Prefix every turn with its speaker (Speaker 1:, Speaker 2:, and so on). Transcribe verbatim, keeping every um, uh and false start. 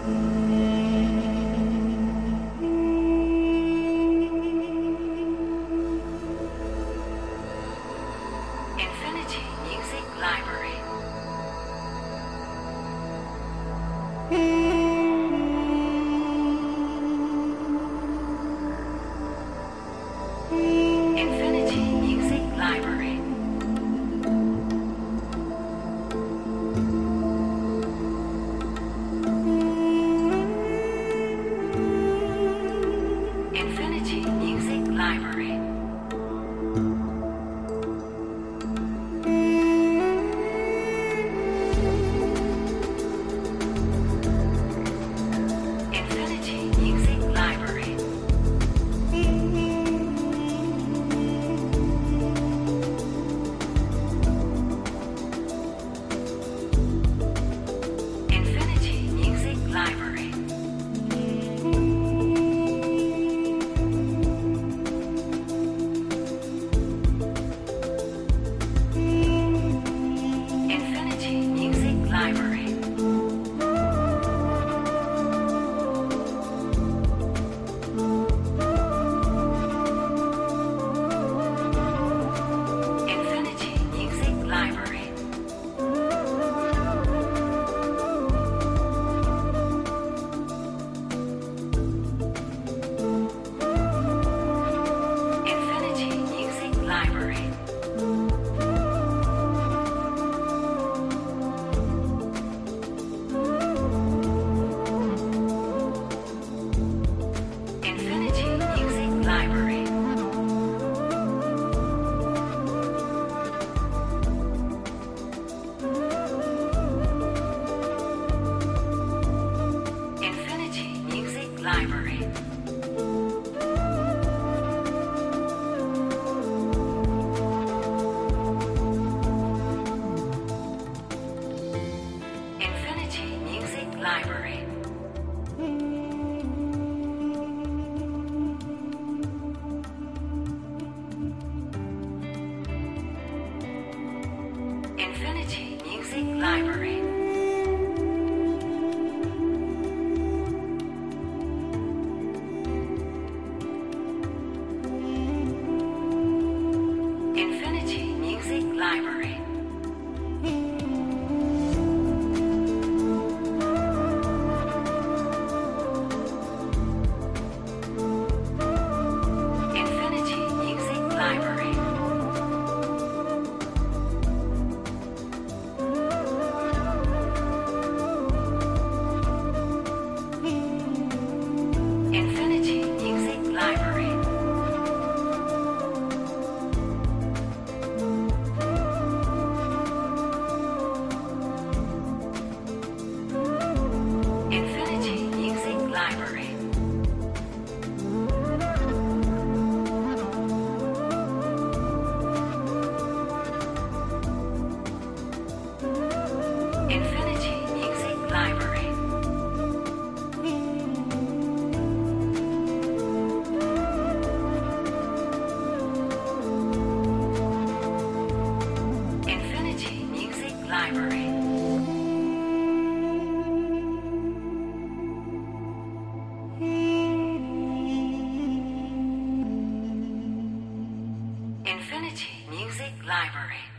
Speaker 1: Infinity Music Library. Infinity Music Library. Infinity Music Library. Infinity Music Library. Infinity Music Library. Infinity Music Library. Infinity Music Library. Infinity Music Library. Infinity Music Library. Infinity Music Library. Infinity Music Library. Infinity Music Library. Infinity Music Library. Infinity Music Library. Infinity Music Library. Infinity Music Library. Infinity Music Library. Infinity Music Library. Infinity Music Library.